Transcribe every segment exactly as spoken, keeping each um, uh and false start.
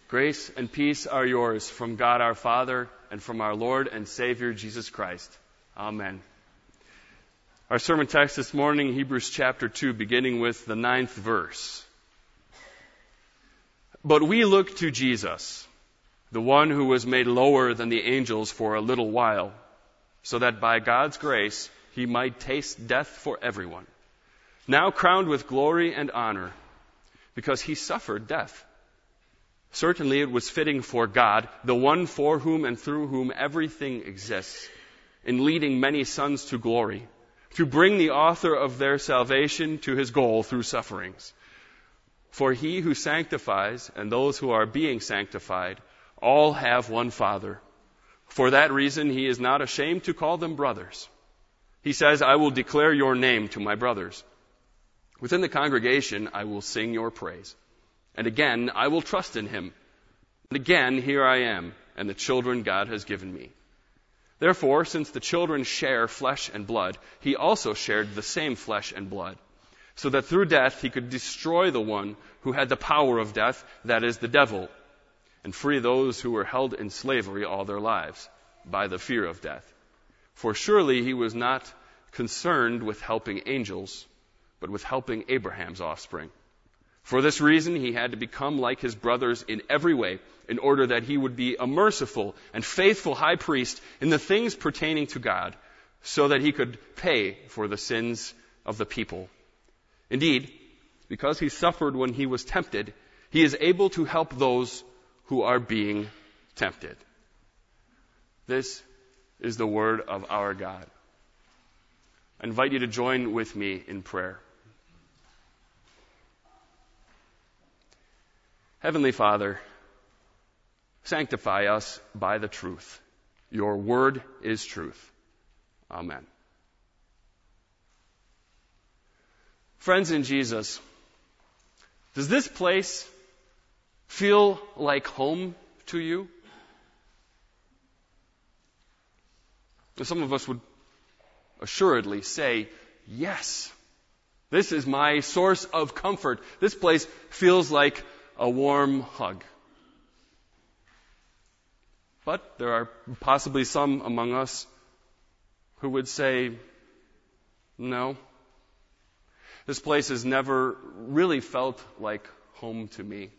Grace and peace are yours from God our Father and from our Lord and Savior Jesus Christ. Amen. Our sermon text this morning, Hebrews chapter two, beginning with the ninth verse. But we look to Jesus, the one who was made lower than the angels for a little while, so that by God's grace he might taste death for everyone, now crowned with glory and honor, because he suffered death. Certainly it was fitting for God, the one for whom and through whom everything exists, in leading many sons to glory, to bring the author of their salvation to his goal through sufferings. For he who sanctifies and those who are being sanctified all have one Father. For that reason he is not ashamed to call them brothers. He says, I will declare your name to my brothers. Within the congregation I will sing your praise. And again, I will trust in him. And again, here I am, and the children God has given me. Therefore, since the children share flesh and blood, he also shared the same flesh and blood, so that through death he could destroy the one who had the power of death, that is, the devil, and free those who were held in slavery all their lives by the fear of death. For surely he was not concerned with helping angels, but with helping Abraham's offspring. For this reason, he had to become like his brothers in every way, in order that he would be a merciful and faithful high priest in the things pertaining to God, so that he could pay for the sins of the people. Indeed, because he suffered when he was tempted, he is able to help those who are being tempted. This is the word of our God. I invite you to join with me in prayer. Heavenly Father, sanctify us by the truth. Your word is truth. Amen. Friends in Jesus, does this place feel like home to you? Some of us would assuredly say, yes, this is my source of comfort. This place feels like a warm hug. But there are possibly some among us who would say, no, this place has never really felt like home to me.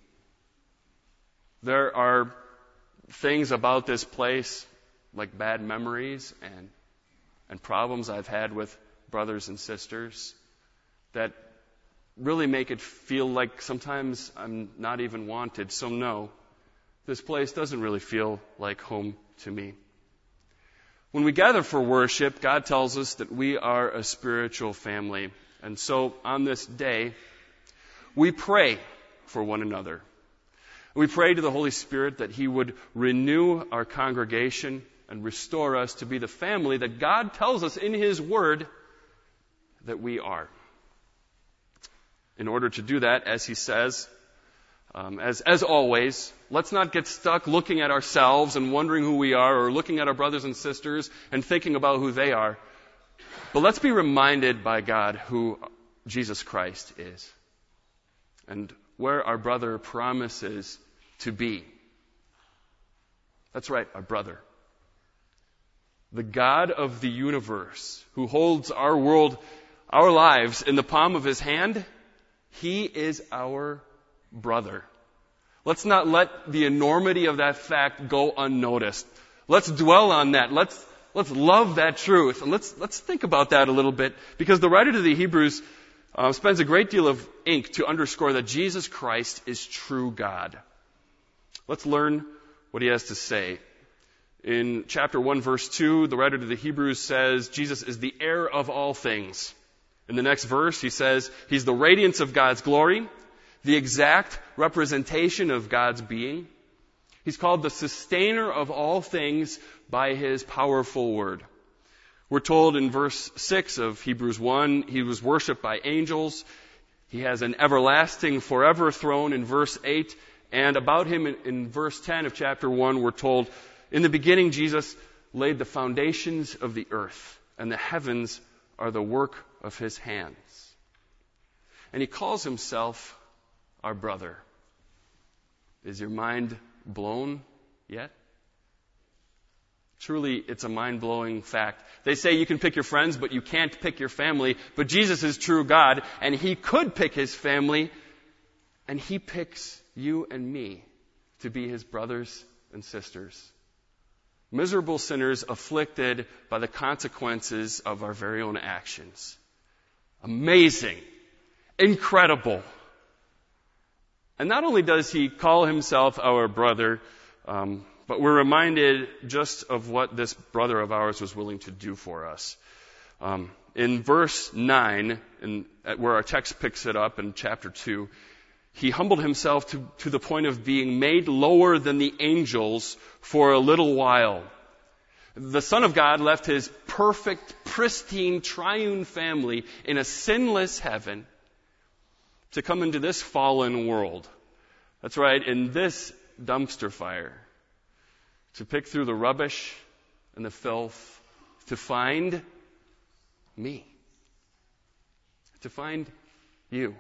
There are things about this place, like bad memories and, and problems I've had with brothers and sisters, that really make it feel like sometimes I'm not even wanted. So no, this place doesn't really feel like home to me. When we gather for worship, God tells us that we are a spiritual family. And so on this day, we pray for one another. We pray to the Holy Spirit that he would renew our congregation and restore us to be the family that God tells us in his word that we are. In order to do that, as he says, um, as, as always, let's not get stuck looking at ourselves and wondering who we are, or looking at our brothers and sisters and thinking about who they are. But let's be reminded by God who Jesus Christ is and where our brother promises to be. That's right, our brother. The God of the universe, who holds our world, our lives in the palm of his hand, he is our brother. Let's not let the enormity of that fact go unnoticed. Let's dwell on that. Let's let's love that truth. And let's let's think about that a little bit, because the writer to the Hebrews uh, spends a great deal of ink to underscore that Jesus Christ is true God. Let's learn what he has to say. In chapter one, verse two, the writer to the Hebrews says Jesus is the heir of all things. In the next verse, he says he's the radiance of God's glory, the exact representation of God's being. He's called the sustainer of all things by his powerful word. We're told in verse six of Hebrews one, he was worshipped by angels. He has an everlasting forever throne in verse eight. And about him in, in verse ten of chapter one, we're told, in the beginning Jesus laid the foundations of the earth, and the heavens are the work of his hands. And he calls himself our brother. Is your mind blown yet? Truly, it's a mind-blowing fact. They say you can pick your friends, but you can't pick your family. But Jesus is true God, and He could pick His family, and He picks you and me to be His brothers and sisters. Miserable sinners afflicted by the consequences of our very own actions. Amazing. Incredible. And not only does He call Himself our brother, um, but we're reminded just of what this brother of ours was willing to do for us. Um, in verse nine, in, at where our text picks it up in chapter two, He humbled Himself to, to the point of being made lower than the angels for a little while. The Son of God left His perfect, pristine, triune family in a sinless heaven to come into this fallen world. That's right, in this dumpster fire. To pick through the rubbish and the filth, to find me. To find you.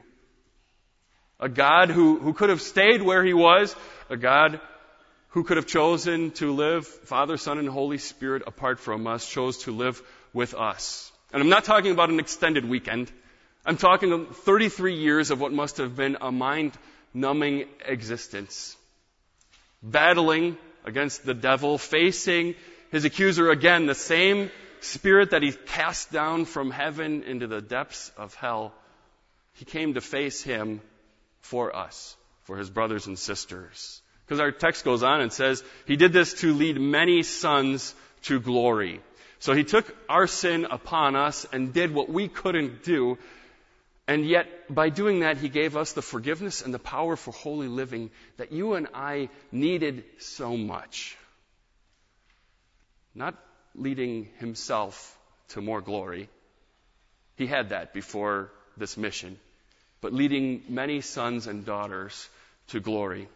A God who, who could have stayed where He was, a God who could have chosen to live, Father, Son, and Holy Spirit apart from us, chose to live with us. And I'm not talking about an extended weekend. I'm talking of thirty-three years of what must have been a mind-numbing existence. Battling against the devil, facing his accuser again, the same spirit that He cast down from heaven into the depths of hell. He came to face him for us, for His brothers and sisters. Because our text goes on and says, He did this to lead many sons to glory. So He took our sin upon us and did what we couldn't do. And yet, by doing that, He gave us the forgiveness and the power for holy living that you and I needed so much. Not leading Himself to more glory. He had that before this mission. But leading many sons and daughters to glory.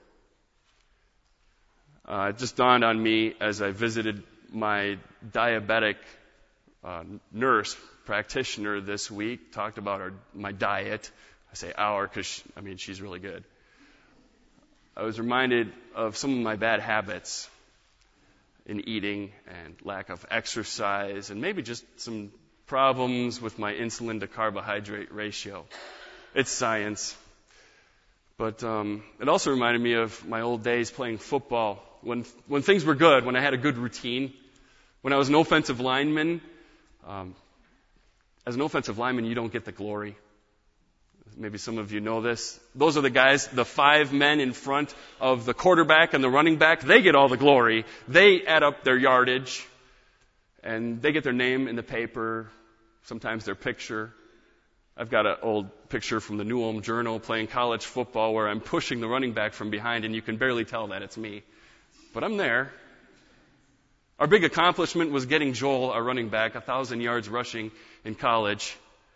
Uh, it just dawned on me as I visited my diabetic uh, nurse practitioner this week, talked about our, my diet. I say our because, I mean, she's really good. I was reminded of some of my bad habits in eating and lack of exercise and maybe just some problems with my insulin to carbohydrate ratio. It's science. But um, it also reminded me of my old days playing football. When when things were good, when I had a good routine, when I was an offensive lineman, um, as an offensive lineman, you don't get the glory. Maybe some of you know this. Those are the guys, the five men in front of the quarterback and the running back. They get all the glory. They add up their yardage, and they get their name in the paper, sometimes their picture. I've got an old picture from the New Ulm Journal playing college football where I'm pushing the running back from behind, and you can barely tell that it's me. But I'm there. Our big accomplishment was getting Joel, our running back, a thousand yards rushing in college.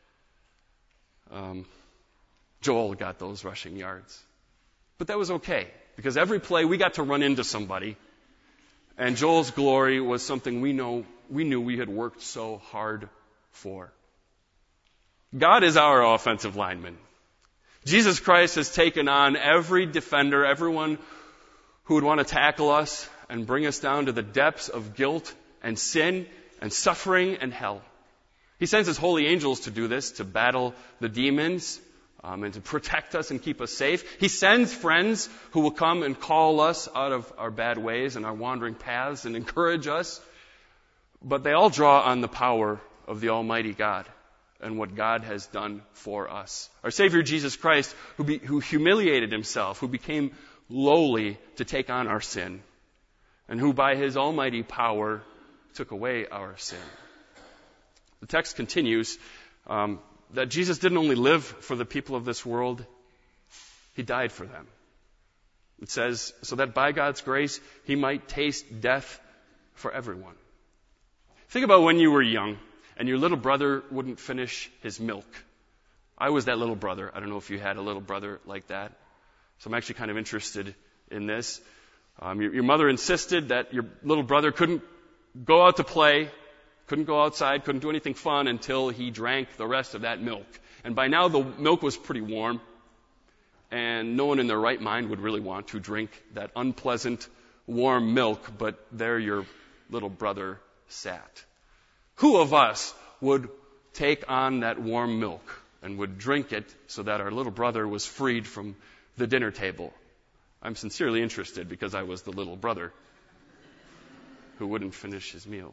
Um, Joel got those rushing yards. But that was okay, because every play we got to run into somebody, and Joel's glory was something we know we knew we had worked so hard for. God is our offensive lineman. Jesus Christ has taken on every defender, everyone who would want to tackle us and bring us down to the depths of guilt and sin and suffering and hell. He sends His holy angels to do this, to battle the demons um, and to protect us and keep us safe. He sends friends who will come and call us out of our bad ways and our wandering paths and encourage us. But they all draw on the power of the Almighty God and what God has done for us. Our Savior Jesus Christ, who, be, who humiliated Himself, who became lowly to take on our sin, and who by His almighty power took away our sin. The text continues um, that Jesus didn't only live for the people of this world, He died for them. It says, so that by God's grace He might taste death for everyone. Think about when you were young and your little brother wouldn't finish his milk. I was that little brother. I don't know if you had a little brother like that. So I'm actually kind of interested in this. Um, your, your mother insisted that your little brother couldn't go out to play, couldn't go outside, couldn't do anything fun until he drank the rest of that milk. And by now the milk was pretty warm. and no one in their right mind would really want to drink that unpleasant, warm milk, but there your little brother sat. Who of us would take on that warm milk and would drink it so that our little brother was freed from the dinner table? I'm sincerely interested because I was the little brother who wouldn't finish his meal.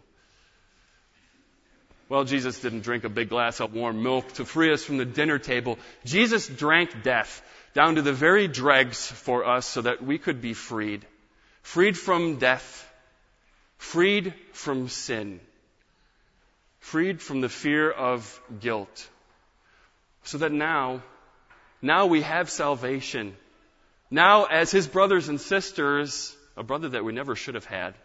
Well, Jesus didn't drink a big glass of warm milk to free us from the dinner table. Jesus drank death down to the very dregs for us so that we could be freed. Freed from death. Freed from sin. Freed from the fear of guilt. So that now, now we have salvation. Now, as his brothers and sisters, a brother that we never should have had,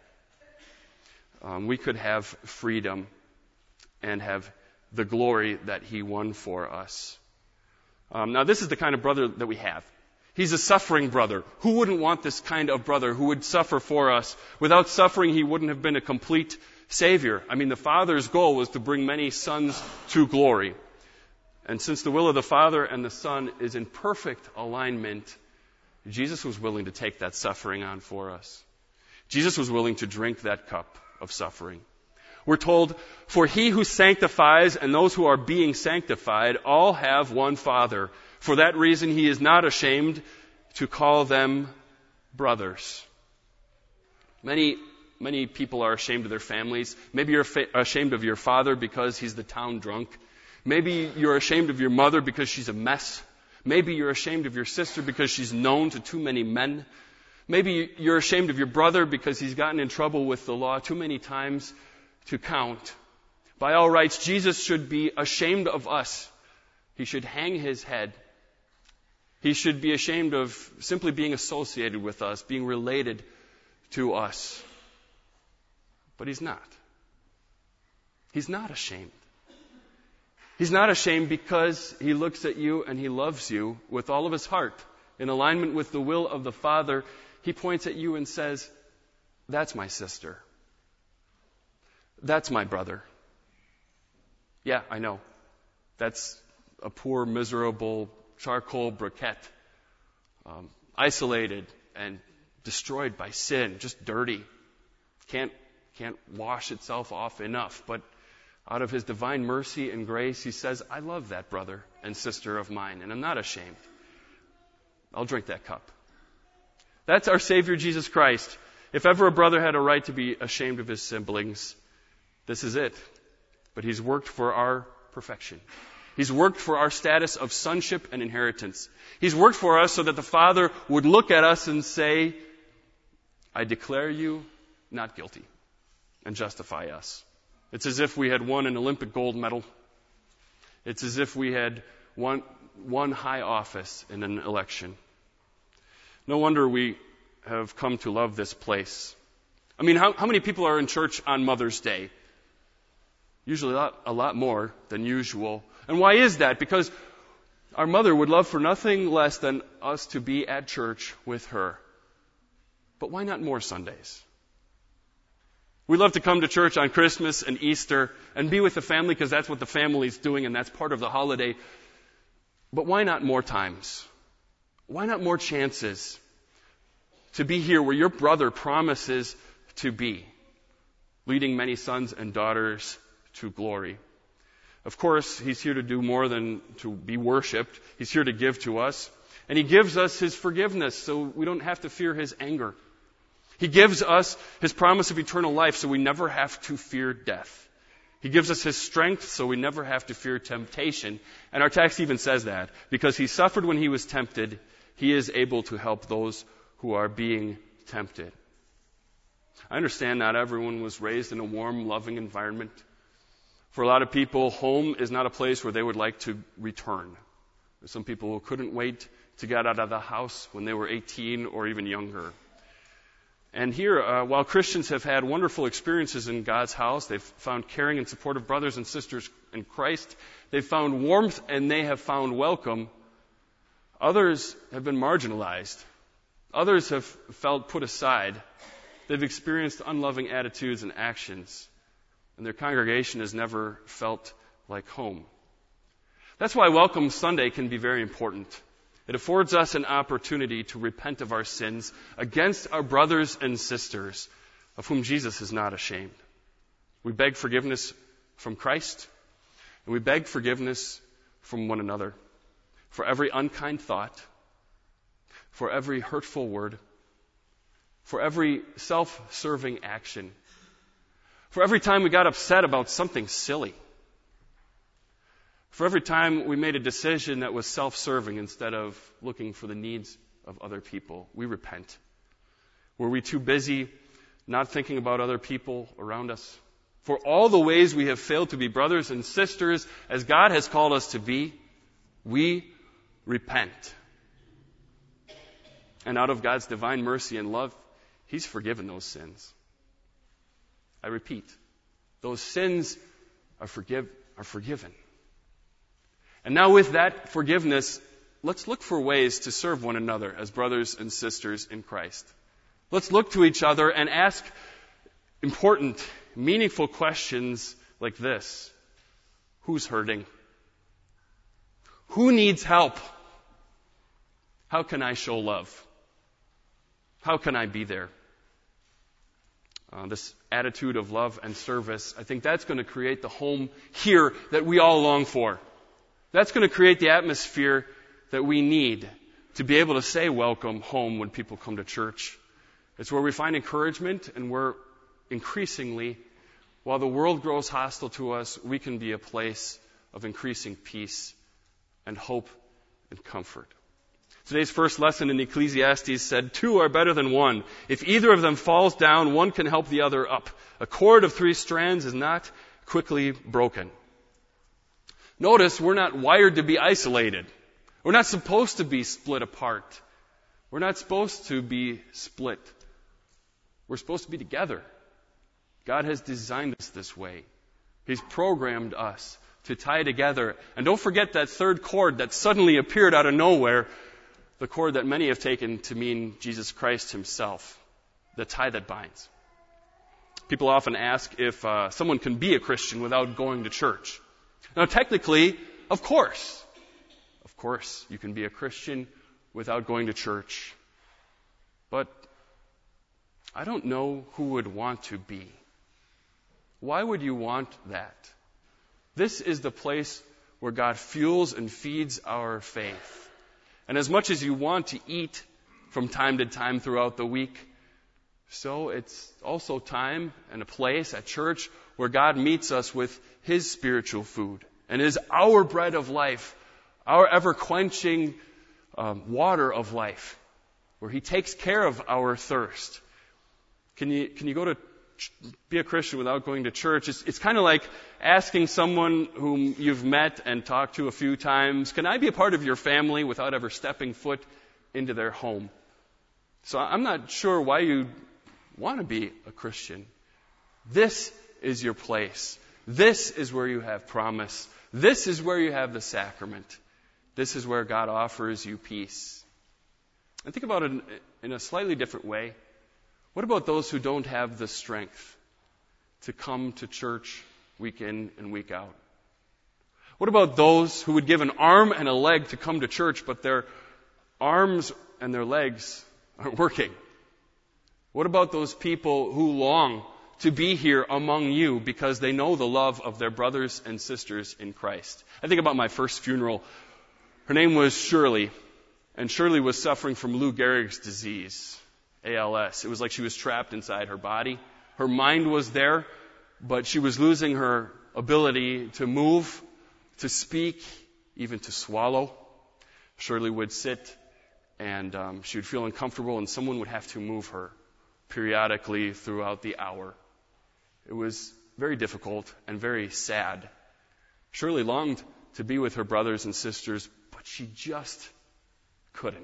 um, we could have freedom and have the glory that he won for us. Um, now, this is the kind of brother that we have. He's a suffering brother. Who wouldn't want this kind of brother who would suffer for us? Without suffering, he wouldn't have been a complete Savior. I mean, the Father's goal was to bring many sons to glory. And since the will of the Father and the Son is in perfect alignment, Jesus was willing to take that suffering on for us. Jesus was willing to drink that cup of suffering. We're told, for he who sanctifies and those who are being sanctified all have one Father. For that reason, he is not ashamed to call them brothers. Many, many people are ashamed of their families. Maybe you're fa- ashamed of your father because he's the town drunk. Maybe you're ashamed of your mother because she's a mess. Maybe you're ashamed of your sister because she's known to too many men. Maybe you're ashamed of your brother because he's gotten in trouble with the law too many times to count. By all rights, Jesus should be ashamed of us. He should hang his head. He should be ashamed of simply being associated with us, being related to us. But he's not. He's not ashamed. He's not ashamed because he looks at you and he loves you with all of his heart. In alignment with the will of the Father, he points at you and says, that's my sister. That's my brother. Yeah, I know. That's a poor, miserable charcoal briquette, um, isolated and destroyed by sin, just dirty. Can't, can't wash itself off enough. But out of his divine mercy and grace, he says, I love that brother and sister of mine, and I'm not ashamed. I'll drink that cup. That's our Savior, Jesus Christ. If ever a brother had a right to be ashamed of his siblings, this is it. But he's worked for our perfection. He's worked for our status of sonship and inheritance. He's worked for us so that the Father would look at us and say, I declare you not guilty, and justify us. It's as if we had won an Olympic gold medal. It's as if we had won, won high office in an election. No wonder we have come to love this place. I mean, how, how many people are in church on Mother's Day? Usually a lot, a lot more than usual. And why is that? Because our mother would love for nothing less than us to be at church with her. But why not more Sundays? We love to come to church on Christmas and Easter and be with the family because that's what the family's doing and that's part of the holiday. But why not more times? Why not more chances to be here where your brother promises to be, leading many sons and daughters to glory? Of course, he's here to do more than to be worshipped. He's here to give to us. And he gives us his forgiveness so we don't have to fear his anger. He gives us his promise of eternal life so we never have to fear death. He gives us his strength so we never have to fear temptation. And our text even says that. Because he suffered when he was tempted, he is able to help those who are being tempted. I understand not everyone was raised in a warm, loving environment. For a lot of people, home is not a place where they would like to return. There's some people who couldn't wait to get out of the house when they were eighteen or even younger. And here, uh, while Christians have had wonderful experiences in God's house, they've found caring and supportive brothers and sisters in Christ, they've found warmth and they have found welcome, others have been marginalized. Others have felt put aside. They've experienced unloving attitudes and actions, and their congregation has never felt like home. That's why Welcome Sunday can be very important. It affords us an opportunity to repent of our sins against our brothers and sisters, of whom Jesus is not ashamed. We beg forgiveness from Christ, and we beg forgiveness from one another for every unkind thought, for every hurtful word, for every self-serving action, for every time we got upset about something silly, for every time we made a decision that was self-serving instead of looking for the needs of other people. We repent. Were we too busy not thinking about other people around us? For all the ways we have failed to be brothers and sisters as God has called us to be, we repent. And out of God's divine mercy and love, He's forgiven those sins. I repeat, those sins are, forgive, are forgiven. And now with that forgiveness, let's look for ways to serve one another as brothers and sisters in Christ. Let's look to each other and ask important, meaningful questions like this. Who's hurting? Who needs help? How can I show love? How can I be there? Uh, this attitude of love and service, I think that's going to create the home here that we all long for. That's going to create the atmosphere that we need to be able to say welcome home when people come to church. It's where we find encouragement, and where increasingly, while the world grows hostile to us, we can be a place of increasing peace and hope and comfort. Today's first lesson in Ecclesiastes said, two are better than one. If either of them falls down, one can help the other up. A cord of three strands is not quickly broken. Notice we're not wired to be isolated. We're not supposed to be split apart. We're not supposed to be split. We're supposed to be together. God has designed us this way. He's programmed us to tie together. And don't forget that third cord that suddenly appeared out of nowhere, the cord that many have taken to mean Jesus Christ Himself, the tie that binds. People often ask if uh, someone can be a Christian without going to church. Now, technically, of course, of course, you can be a Christian without going to church. But I don't know who would want to be. Why would you want that? This is the place where God fuels and feeds our faith. And as much as you want to eat from time to time throughout the week, so it's also time and a place at church where God meets us with His spiritual food and is our bread of life, our ever-quenching um, water of life, where He takes care of our thirst. Can you can you go to ch- be a Christian without going to church? It's, it's kind of like asking someone whom you've met and talked to a few times, can I be a part of your family without ever stepping foot into their home? So I'm not sure why you want to be a Christian. This is your place. This is where you have promise. This is where you have the sacrament. This is where God offers you peace. And think about it in a slightly different way. What about those who don't have the strength to come to church week in and week out? What about those who would give an arm and a leg to come to church, but their arms and their legs aren't working? What about those people who long to be here among you because they know the love of their brothers and sisters in Christ? I think about my first funeral. Her name was Shirley, and Shirley was suffering from Lou Gehrig's disease, A L S. It was like she was trapped inside her body. Her mind was there, but she was losing her ability to move, to speak, even to swallow. Shirley would sit, and um, she would feel uncomfortable, and someone would have to move her periodically throughout the hour. It was very difficult and very sad. Shirley longed to be with her brothers and sisters, but she just couldn't.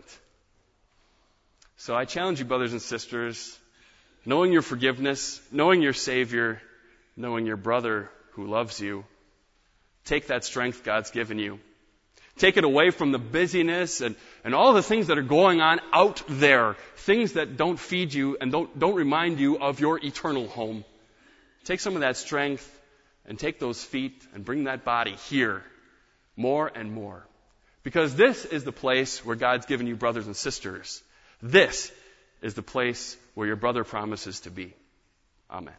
So I challenge you, brothers and sisters, knowing your forgiveness, knowing your Savior, knowing your brother who loves you, take that strength God's given you. Take it away from the busyness and, and all the things that are going on out there, things that don't feed you and don't, don't remind you of your eternal home. Take some of that strength and take those feet and bring that body here more and more. Because this is the place where God's given you brothers and sisters. This is the place where your brother promises to be. Amen.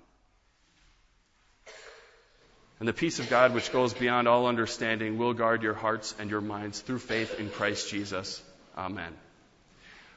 And the peace of God, which goes beyond all understanding, will guard your hearts and your minds through faith in Christ Jesus. Amen.